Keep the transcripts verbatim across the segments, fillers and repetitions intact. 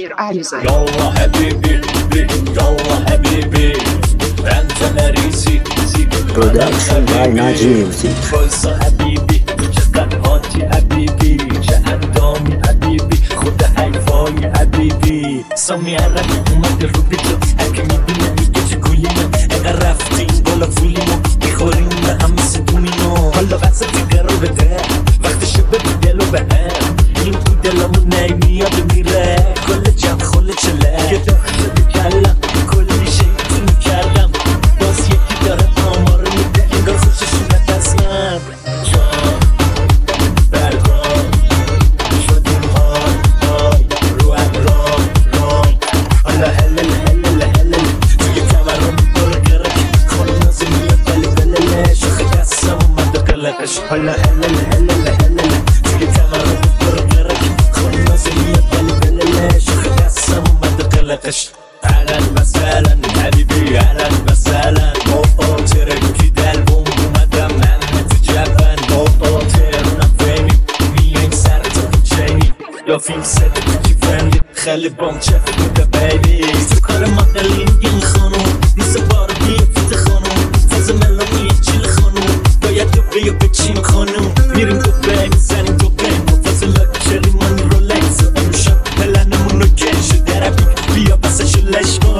شاطر علیزاده. يلا حبيبي يلا حبيبي انت مريسي Production by Naji Music. بص حبيبي چقدر هاتی حبیبی چه اندامی حبیبی خود حیفای حبیبی سامیارم اومده رو به تو هرکی میبینه میگه چه گوییم اگر رفتیم بالا فولیم میخوریم به هم ستونیم حالا قصد دیگر رو بده وقتشو بده دلو به هم این بود دلمون نمیاد میره کل جمع خل چله یه داخل کلم کلی شیطون کردم باز یکی داره آمار میده انگار خوشش اومد از من جان برگام شدیم های های رو ابرام رام حالا هلل هلل هلل توی کمرم برو گرک خانم نازی میاد بله بلله شوخی دستم اومد و قلقش حالا هلل هلل هلل توی کمرم برو گرک خانم نازی میاد بله بلله شوخی دستم اومد و قلقش اهلا وسهلا حبیبی اهلا وسهلا اوه ترکی دل بوم اومدم من تو جبن اوه ترونم فیمی میایم سر تو چینی یا فیلم سد کوچی فرندی خیلی بام چه بوده بیبی تو کار مدلین این خانوم نیست باربی فیت خانوم فاز ملامی چیل خانوم باید دو بیا بچین خانوم میریم دو بی میزنیم دو بی فاز لاکچری مانی رولکس امشب پلنمون رو کش دربی بیا بسشو لش کن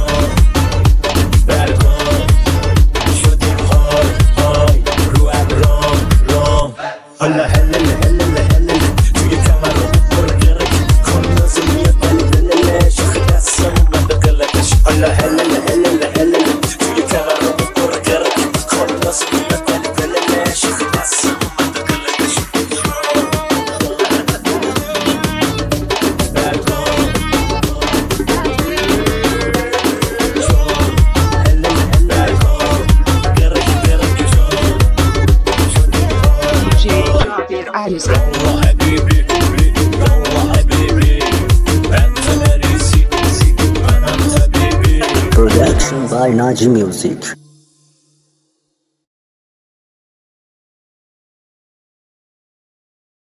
برگام شدیم های های رو ابرام رام حالا هلل هلل هلل توی کمرم برو گرک خانم نازی میاد بله بلله شوخی دستم اومد و قلقش حالا هلل هلل هلل توی کمرم برو گرک خانم نازی میاد بله بلله شوخی دستم اومد و قلقش برگام شاطر علیزاده. يلا حبيبي يلا حبيبي انت مريسي انا حبيبي Production by Naji Music.